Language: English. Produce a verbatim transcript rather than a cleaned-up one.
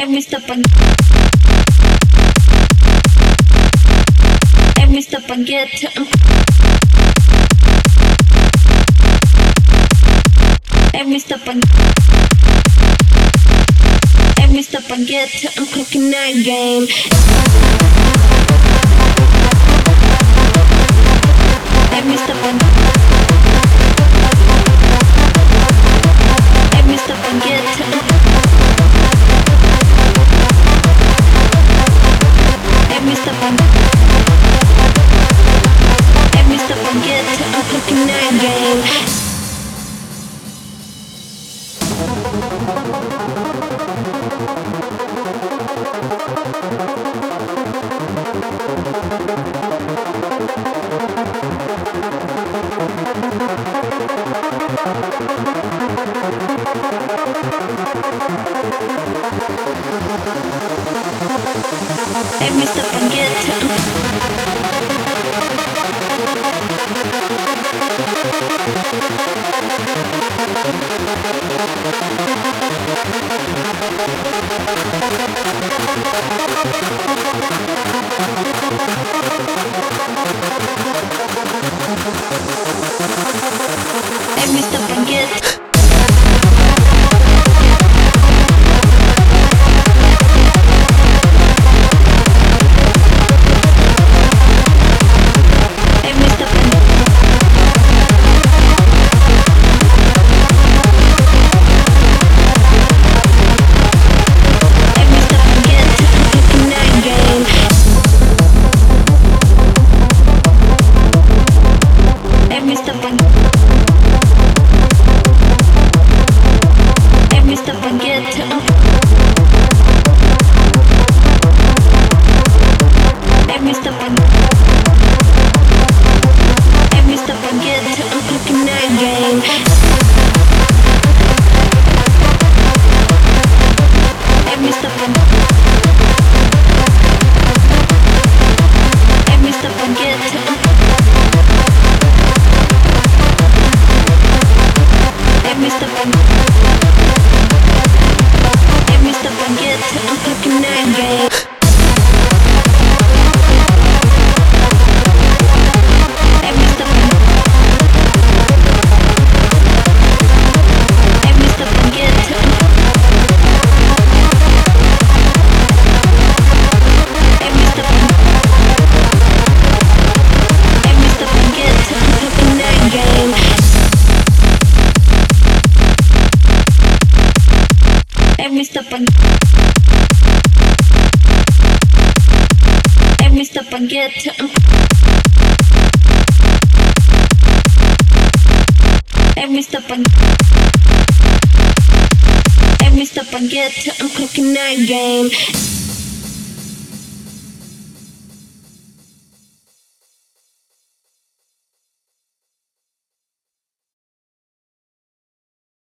Every step I Every step I get to Every step I Every step I get to I'm cooking that game. Every step I Every step I get to Every step I Every step I get to I'm cooking that game. Every step I get to Every step I get Every step I Every step I get to Every step I Every step I get to I'm cooking that game.